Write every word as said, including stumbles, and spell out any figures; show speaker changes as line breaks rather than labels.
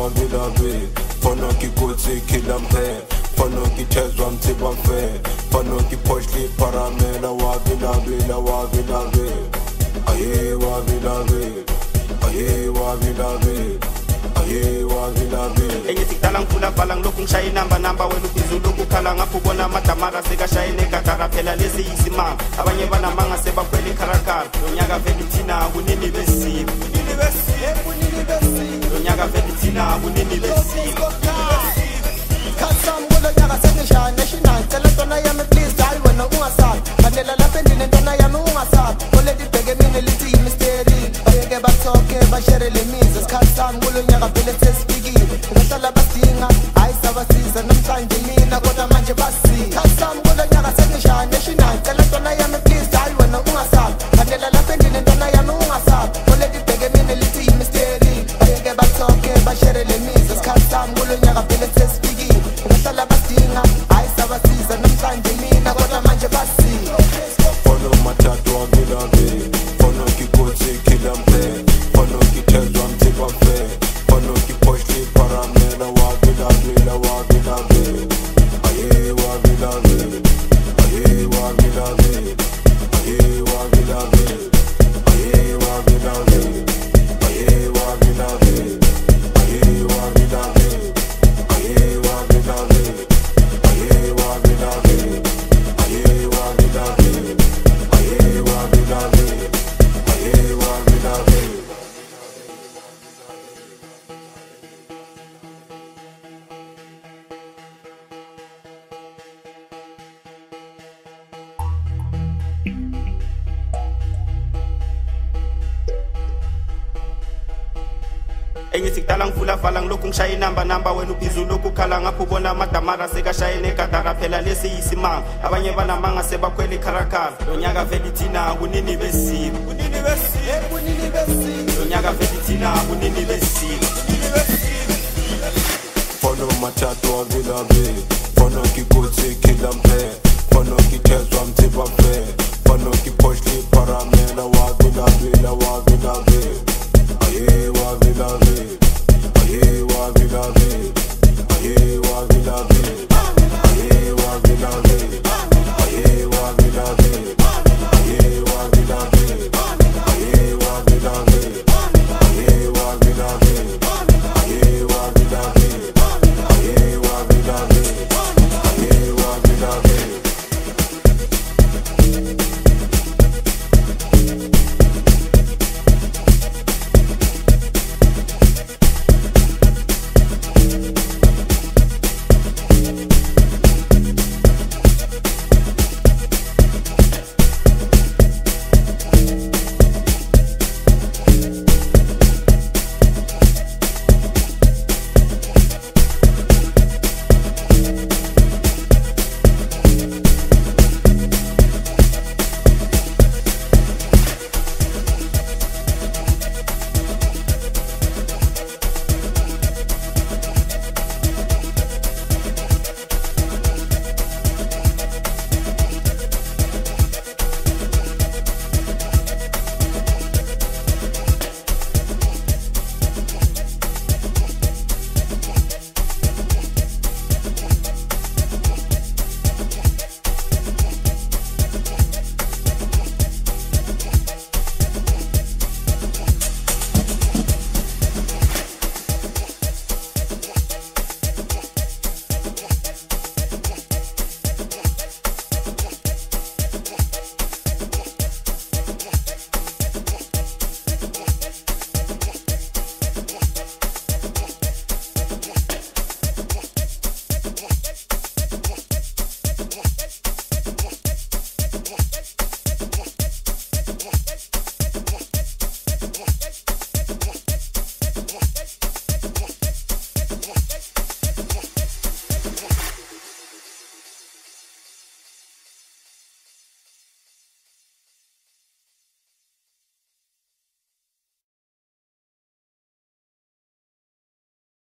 wavilavi fona kikutsi khilampe fona kithezwa mtsibamfe fona kiphoshli paramela wavilavila wavilavi aye wavilavi aye wavilavi aye wavilavi
engisikudala ngifuna vala ngilokhu ngishaya inamba namba wena ubhizu lokukhala ngapho ubona amadamara sekashaya nekatara phela lesi yisimanga abanye banamanga sebakhwela ikharakara lonyaka vele thina kunini besiko kunini besiko kunini besiko lonyaka vele thina kunini besiko
Kasam kulo nyaka sengishaya national tell ntwana yami please hayi wena ungasabi khandela lapha endini ntwana yami ungasabi already bheke mina lithi mystery bayeke bathoke bashare le mizi sikhatsami kulo nyaka vele sesifikile ngahlala badinga hayi sabasiza namhlanje mina kodwa manje basi kasam kulo nyaka sengishaya national tell ntwana yami please hayi wena ungasabi khandela lapha endini ntwana yami ungasabi already bheke mina lithi mystery bayeke bathoke bashare le mizi sikhatsami kulo nyaka vele sesifikile ngahlala badinga hayi sabasiza namhlanje mina kodwa manje basi
fona matatu wavilavi fona kikutsi khilampe fona kithezwa mtsibamfe fona kiphoshli paramela wavilavila wavilavi aye wavilavi aye wavilavi aye wavilavi aye wavilavi aye wavilavi aye wavilavi aye wavilavi aye wavilavi aye wavilavi aye wavilavi aye wavilavi
engisikudala ngifuna vala ngilokhu ngishaya inamba namba wena ubhizu lokukhala ngapho ubona amadamara sekashaya nekatara phela lesi yisimanga abanye banamanga sebakhwela ikharakara lonyaka vele thina kunini besiko kunini besiko kunini besiko lonyaka vele thina kunini besiko kunini besiko
fona matatu wavilavi fona kikutsi